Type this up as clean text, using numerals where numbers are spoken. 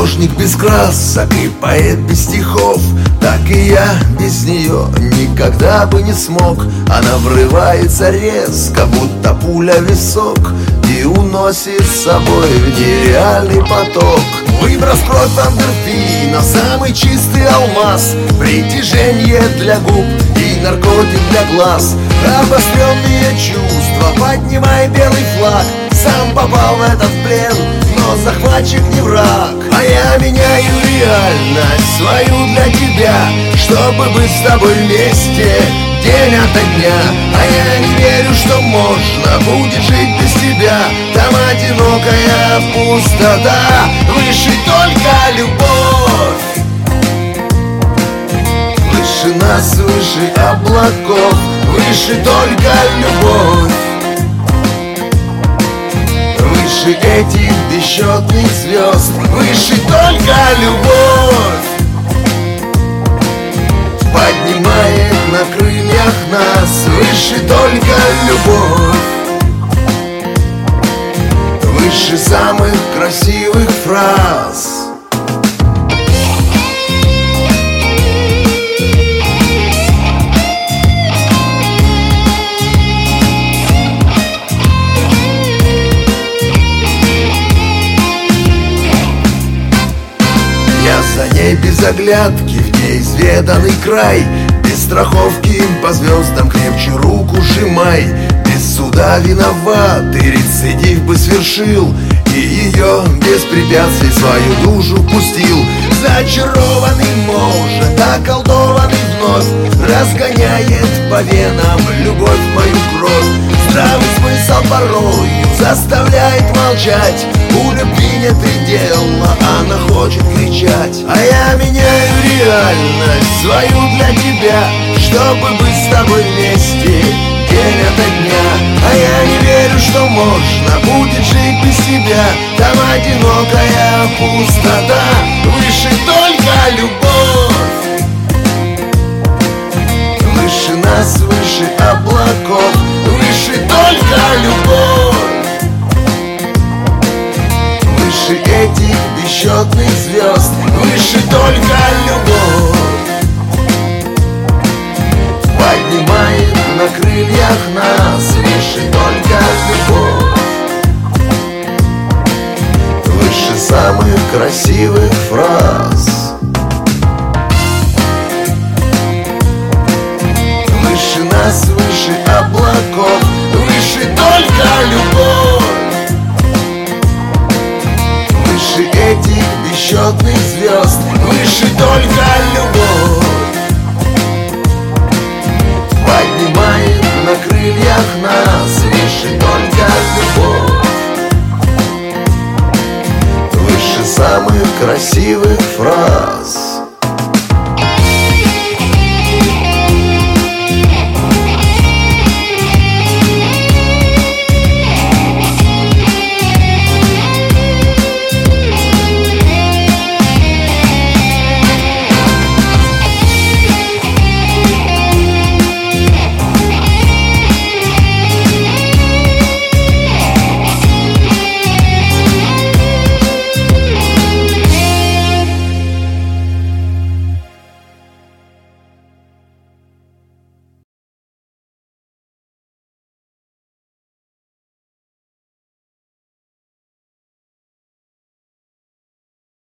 художник без красок и поэт без стихов, так и я без нее никогда бы не смог. Она врывается резко, будто пуля в висок, и уносит с собой в нереальный поток. Выброс кровь эндорфина, самый чистый алмаз, притяжение для губ и наркотик для глаз. Обостренные чувства, поднимай белый флаг. Сам попал в этот плен, но захватчик не враг. А я меняю реальность свою для тебя, чтобы быть с тобой вместе день ото дня. А я не верю, что можно будет жить без тебя. Там одинокая пустота, выше только любовь. Выше нас, выше облаков, выше только любовь. Выше этих бесчетных звезд, выше только любовь. Поднимает на крыльях нас, выше только любовь. Выше самых красивых фраз. Я за ней без оглядки в неизведанный край, без страховки по звездам крепче руку сжимай. Без суда виноватый рецидив бы свершил, и ее без препятствий свою душу пустил. Зачарованный может, околдованный вновь, разгоняет по венам любовь мою кровь. Здравый смысл порою заставляет молчать, у любви нет предела, она хочет кричать. А я меняю реальность свою для тебя, чтобы быть с тобой вместе день ото дня. А я не верю, что можно будет жить без тебя. Там одинокая пустота, выше только любовь. Выше нас, выше облаков, выше только любовь. Выше этих бесчетных звезд, выше только любовь. Поднимает на крыльях нас, выше только любовь. Выше самых красивых фраз. Выше нас, выше облаков, выше только любовь. Выше этих бесчетных звезд, выше только любовь. Поднимает на крыльях нас, выше только любовь. Выше самых красивых фраз.